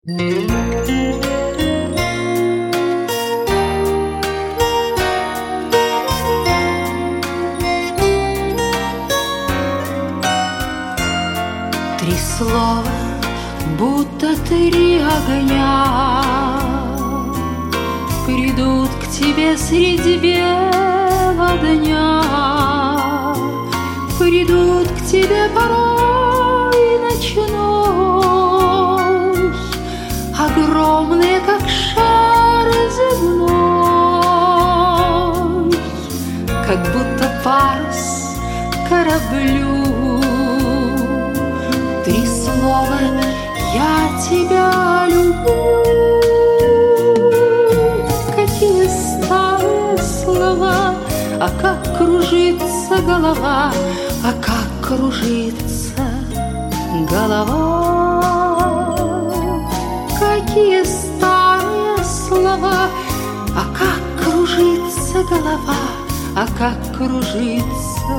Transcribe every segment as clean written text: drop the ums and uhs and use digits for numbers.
Три слова, будто три огня, придут к тебе среди бела дня, придут к тебе порой ночной, огромные, как шар земной, как будто парус кораблю. Три слова: я тебя люблю. Какие старые слова, а как кружится голова, а как кружится голова. Какие старые слова, а как кружится голова, а как кружится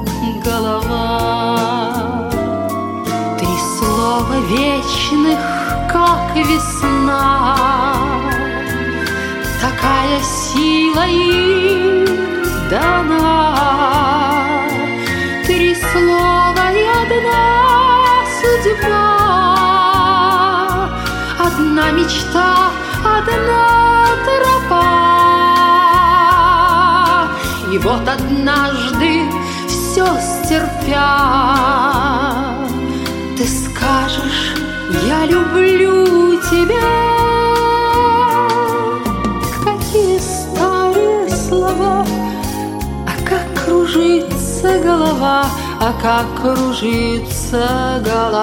голова. Три слова вечных, как весна, такая сила им дана. Три слова и одна судьба, одна мечта, одна тропа. И вот однажды все стерпя, ты скажешь: я люблю тебя. Какие старые слова, а как кружится голова, а как кружится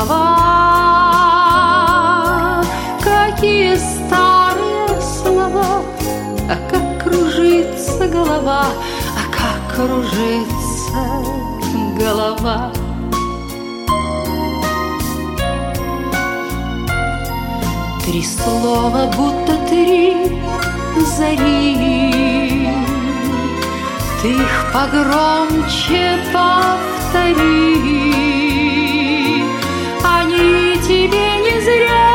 голова. Какие старые слова, а как кружится голова, а как кружится голова. Три слова, будто три зари, ты их погромче повтори. Они тебе не зря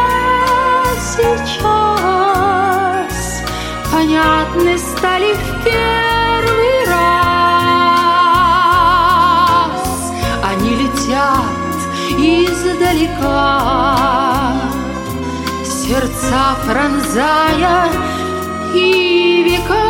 сейчас понятны стали в первый раз. Они летят издалека, сердца пронзая и века.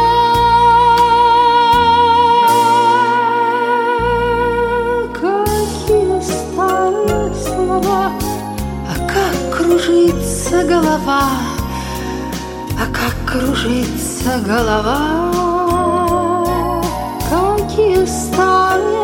Какие старые слова, а как кружится голова, а как кружится голова. Какие старые